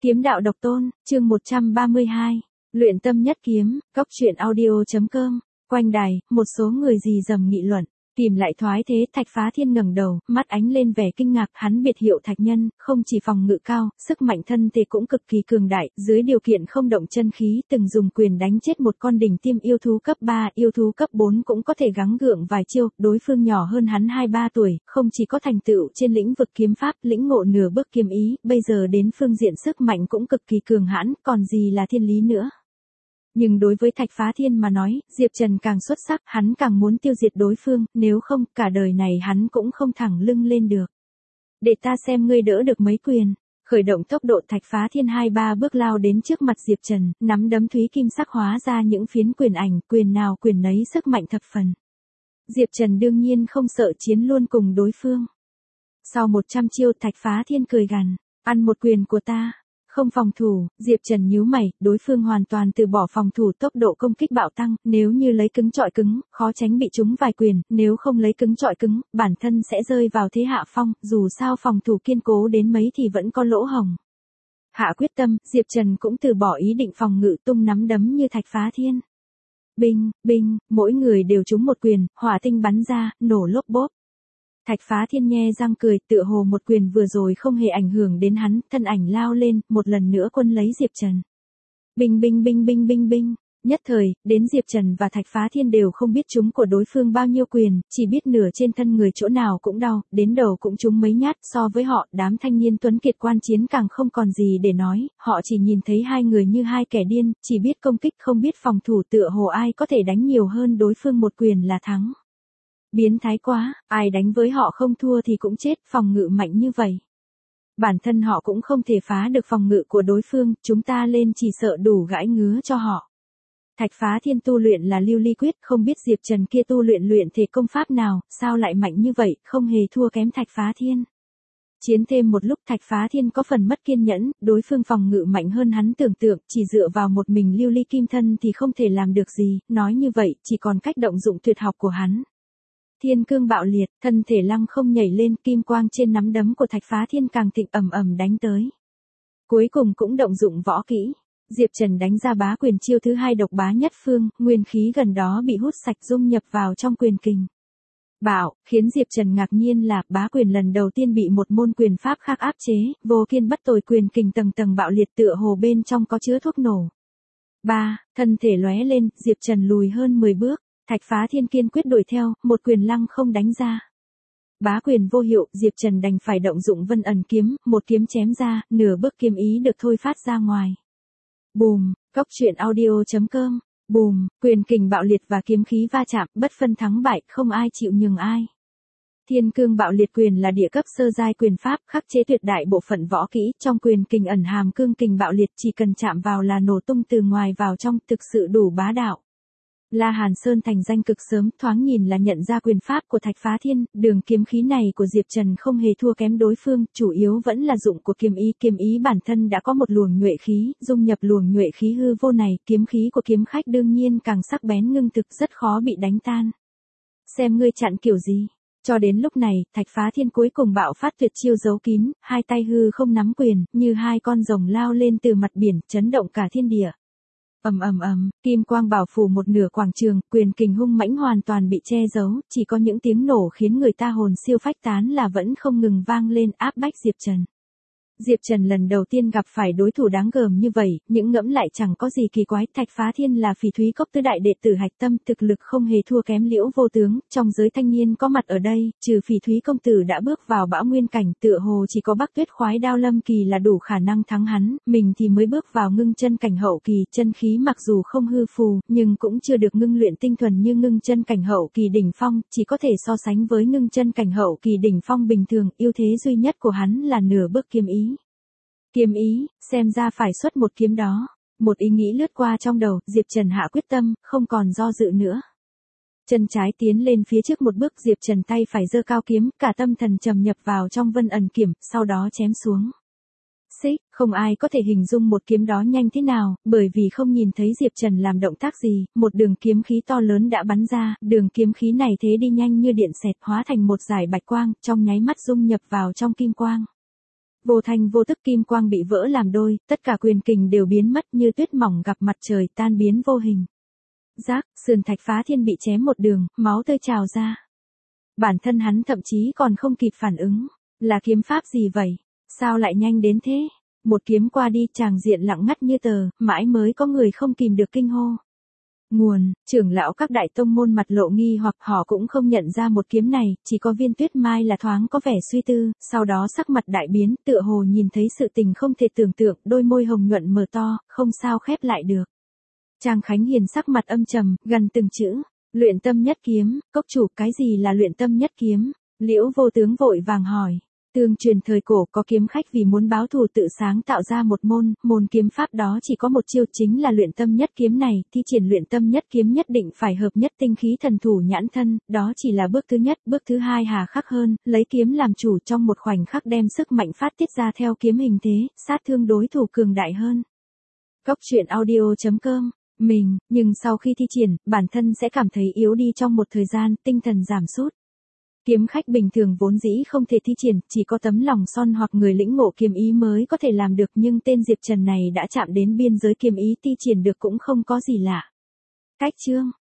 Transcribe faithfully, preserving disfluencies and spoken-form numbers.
Kiếm đạo độc tôn, chương một trăm ba mươi hai. Luyện tâm nhất kiếm, cốc truyện audio.com. Quanh đài, một số người rì rầm nghị luận. Tìm lại thoái thế, Thạch Phá Thiên ngẩng đầu, mắt ánh lên vẻ kinh ngạc, hắn biệt hiệu Thạch Nhân, không chỉ phòng ngự cao, sức mạnh thân thể cũng cực kỳ cường đại, dưới điều kiện không động chân khí, từng dùng quyền đánh chết một con đỉnh tiêm yêu thú cấp ba, yêu thú cấp bốn cũng có thể gắng gượng vài chiêu, đối phương nhỏ hơn hắn hai ba tuổi, không chỉ có thành tựu trên lĩnh vực kiếm pháp, lĩnh ngộ nửa bước kiếm ý, bây giờ đến phương diện sức mạnh cũng cực kỳ cường hãn, còn gì là thiên lý nữa. Nhưng đối với Thạch Phá Thiên mà nói, Diệp Trần càng xuất sắc, hắn càng muốn tiêu diệt đối phương, nếu không, cả đời này hắn cũng không thẳng lưng lên được. Để ta xem ngươi đỡ được mấy quyền. Khởi động tốc độ, Thạch Phá Thiên hai ba bước lao đến trước mặt Diệp Trần, nắm đấm thúy kim sắc hóa ra những phiến quyền ảnh, quyền nào quyền nấy sức mạnh thập phần. Diệp Trần đương nhiên không sợ chiến luôn cùng đối phương. Sau một trăm chiêu, Thạch Phá Thiên cười gằn, ăn một quyền của ta. Không phòng thủ, Diệp Trần nhíu mày, đối phương hoàn toàn từ bỏ phòng thủ, tốc độ công kích bạo tăng, nếu như lấy cứng chọi cứng, khó tránh bị trúng vài quyền, nếu không lấy cứng chọi cứng, bản thân sẽ rơi vào thế hạ phong, dù sao phòng thủ kiên cố đến mấy thì vẫn có lỗ hổng. Hạ quyết tâm, Diệp Trần cũng từ bỏ ý định phòng ngự, tung nắm đấm như Thạch Phá Thiên. Binh, binh, mỗi người đều trúng một quyền, hỏa tinh bắn ra, nổ lốp bốp. Thạch Phá Thiên nhe răng cười, tựa hồ một quyền vừa rồi không hề ảnh hưởng đến hắn, thân ảnh lao lên, một lần nữa quân lấy Diệp Trần. Binh binh binh binh binh binh, nhất thời, đến Diệp Trần và Thạch Phá Thiên đều không biết trúng của đối phương bao nhiêu quyền, chỉ biết nửa trên thân người chỗ nào cũng đau, đến đầu cũng trúng mấy nhát, so với họ, đám thanh niên tuấn kiệt quan chiến càng không còn gì để nói, họ chỉ nhìn thấy hai người như hai kẻ điên, chỉ biết công kích không biết phòng thủ, tựa hồ ai có thể đánh nhiều hơn đối phương một quyền là thắng. Biến thái quá, ai đánh với họ không thua thì cũng chết, phòng ngự mạnh như vậy. Bản thân họ cũng không thể phá được phòng ngự của đối phương, chúng ta lên chỉ sợ đủ gãi ngứa cho họ. Thạch Phá Thiên tu luyện là lưu ly quyết, không biết Diệp Trần kia tu luyện luyện thể công pháp nào, sao lại mạnh như vậy, không hề thua kém Thạch Phá Thiên. Chiến thêm một lúc, Thạch Phá Thiên có phần mất kiên nhẫn, đối phương phòng ngự mạnh hơn hắn tưởng tượng, chỉ dựa vào một mình lưu ly kim thân thì không thể làm được gì, nói như vậy, chỉ còn cách động dụng tuyệt học của hắn. Thiên cương bạo liệt, thân thể lăng không nhảy lên, kim quang trên nắm đấm của Thạch Phá Thiên càng thịnh, ầm ầm đánh tới. Cuối cùng cũng động dụng võ kỹ. Diệp Trần đánh ra bá quyền chiêu thứ hai độc bá nhất phương, nguyên khí gần đó bị hút sạch dung nhập vào trong quyền kình. Bạo, khiến Diệp Trần ngạc nhiên là bá quyền lần đầu tiên bị một môn quyền pháp khác áp chế, vô kiên bất tồi, quyền kình tầng tầng bạo liệt tựa hồ bên trong có chứa thuốc nổ. Ba, thân thể lóe lên, Diệp Trần lùi hơn mười bước. Thạch Phá Thiên kiên quyết đuổi theo, một quyền lăng không đánh ra. Bá quyền vô hiệu, Diệp Trần đành phải động dụng vân ẩn kiếm, một kiếm chém ra, nửa bước kiếm ý được thôi phát ra ngoài. Bùm, cốc truyện audio.com, bùm, quyền kình bạo liệt và kiếm khí va chạm, bất phân thắng bại, không ai chịu nhường ai. Thiên cương bạo liệt quyền là địa cấp sơ giai quyền pháp, khắc chế tuyệt đại bộ phận võ kỹ, trong quyền kình ẩn hàm cương kình bạo liệt, chỉ cần chạm vào là nổ tung từ ngoài vào trong, thực sự đủ bá đạo. La Hàn Sơn thành danh cực sớm, thoáng nhìn là nhận ra quyền pháp của Thạch Phá Thiên, đường kiếm khí này của Diệp Trần không hề thua kém đối phương, chủ yếu vẫn là dụng của kiếm ý, kiếm ý bản thân đã có một luồng nhuệ khí, dung nhập luồng nhuệ khí hư vô này, kiếm khí của kiếm khách đương nhiên càng sắc bén ngưng thực, rất khó bị đánh tan. Xem ngươi chặn kiểu gì. Cho đến lúc này, Thạch Phá Thiên cuối cùng bạo phát tuyệt chiêu giấu kín, hai tay hư không nắm quyền, như hai con rồng lao lên từ mặt biển, chấn động cả thiên địa. Ầm ầm ầm, kim quang bảo phủ một nửa quảng trường, quyền kình hung mãnh hoàn toàn bị che giấu, chỉ có những tiếng nổ khiến người ta hồn siêu phách tán là vẫn không ngừng vang lên, áp bách Diệp Trần. Diệp Trần lần đầu tiên gặp phải đối thủ đáng gờm như vậy, những ngẫm lại chẳng có gì kỳ quái, Thạch Phá Thiên là Phỉ Thúy Cốc tứ đại đệ tử hạch tâm, thực lực không hề thua kém Liễu Vô Tướng, trong giới thanh niên có mặt ở đây, trừ Phỉ Thúy công tử đã bước vào bão nguyên cảnh, tựa hồ chỉ có Bắc Tuyết Khoái Đao Lâm Kỳ là đủ khả năng thắng hắn, mình thì mới bước vào ngưng chân cảnh hậu kỳ, chân khí mặc dù không hư phù, nhưng cũng chưa được ngưng luyện tinh thuần như ngưng chân cảnh hậu kỳ đỉnh phong, chỉ có thể so sánh với ngưng chân cảnh hậu kỳ đỉnh phong bình thường, ưu thế duy nhất của hắn là nửa bước kiếm ý. Kiếm ý, xem ra phải xuất một kiếm đó. Một ý nghĩ lướt qua trong đầu, Diệp Trần hạ quyết tâm, không còn do dự nữa. Chân trái tiến lên phía trước một bước, Diệp Trần tay phải giơ cao kiếm, cả tâm thần trầm nhập vào trong vân ẩn kiếm, sau đó chém xuống. Xích, không ai có thể hình dung một kiếm đó nhanh thế nào, bởi vì không nhìn thấy Diệp Trần làm động tác gì, một đường kiếm khí to lớn đã bắn ra, đường kiếm khí này thế đi nhanh như điện xẹt, hóa thành một dải bạch quang, trong nháy mắt dung nhập vào trong kim quang. Vô thanh vô tức kim quang bị vỡ làm đôi, tất cả quyền kình đều biến mất như tuyết mỏng gặp mặt trời tan biến vô hình. Rác, sườn thạch phá thiên bị chém một đường, máu tươi trào ra. Bản thân hắn thậm chí còn không kịp phản ứng. Là kiếm pháp gì vậy? Sao lại nhanh đến thế? Một kiếm qua đi tràng diện lặng ngắt như tờ, mãi mới có người không kìm được kinh hô. Nguồn, trưởng lão các đại tông môn mặt lộ nghi hoặc họ cũng không nhận ra một kiếm này, chỉ có Viên Tuyết Mai là thoáng có vẻ suy tư, sau đó sắc mặt đại biến, tựa hồ nhìn thấy sự tình không thể tưởng tượng, đôi môi hồng nhuận mở to, không sao khép lại được. Trang Khánh Hiền sắc mặt âm trầm, gần từng chữ, luyện tâm nhất kiếm, cốc chủ cái gì là luyện tâm nhất kiếm? Liễu Vô Tướng vội vàng hỏi. Tương truyền thời cổ có kiếm khách vì muốn báo thù tự sáng tạo ra một môn, môn kiếm pháp đó chỉ có một chiêu chính là luyện tâm nhất kiếm này, thi triển luyện tâm nhất kiếm nhất định phải hợp nhất tinh khí thần thủ nhãn thân, đó chỉ là bước thứ nhất, bước thứ hai hà khắc hơn, lấy kiếm làm chủ trong một khoảnh khắc đem sức mạnh phát tiết ra theo kiếm hình thế, sát thương đối thủ cường đại hơn. Cốc truyện audio chấm com, mình, nhưng sau khi thi triển, bản thân sẽ cảm thấy yếu đi trong một thời gian, tinh thần giảm sút. Kiếm khách bình thường vốn dĩ không thể thi triển, chỉ có tấm lòng son hoặc người lĩnh ngộ kiếm ý mới có thể làm được, nhưng tên Diệp Trần này đã chạm đến biên giới kiếm ý, thi triển được cũng không có gì lạ. Cách chương